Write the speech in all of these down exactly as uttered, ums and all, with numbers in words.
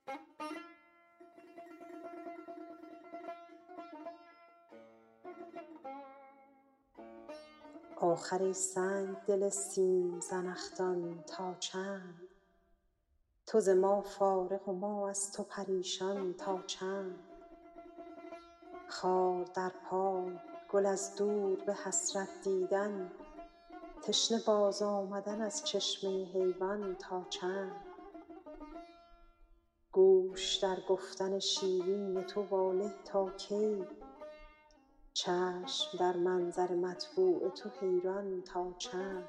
آخر ای سنگ دل سیم زنخدان تا چند تو ز ما فارغ و ما از تو پریشان تا چند خار در پای گل از دور به حسرت دیدن تشنه بازآمدن از چشمه حیوان تا چند گوش در گفتن شیرین تو واله تا کی چشم در منظر مطبوع تو حیران تا چند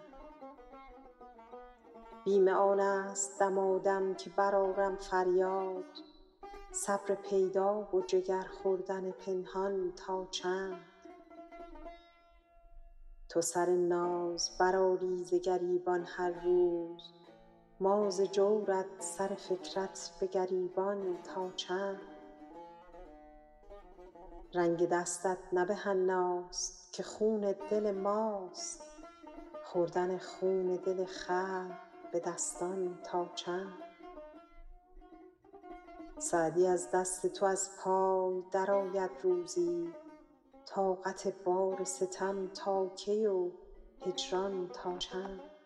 بیم آن است دمادم که برآرم فریاد صبر پیدا و جگر خوردن پنهان تا چند تو سر ناز برآری ز گریبان هر روز ما ز جورت سر فکرت به گریبان تا چند رنگ دستت نه به حناست که خون دل ماست خوردن خون دل خلق به دستان تا چند سعدی از دست تو از پای درآید روزی طاقت بار ستم تا کی و هجران تا چند